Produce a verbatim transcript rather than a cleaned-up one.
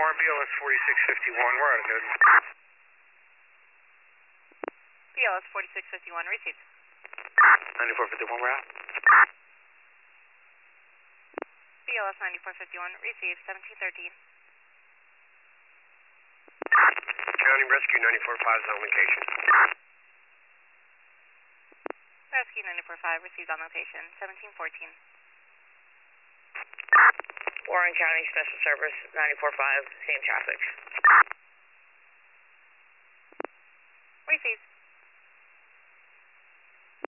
Warren, B L S forty-six fifty-one, we're out of Newton. B L S forty-six fifty-one, received. ninety-four fifty-one, we're out. B L S ninety-four fifty-one, received, seventeen thirteen. County Rescue ninety-four five is on location. Rescue ninety-four five, received on location, seventeen fourteen. Warren County Special Service ninety-four five, seeing traffic. Received.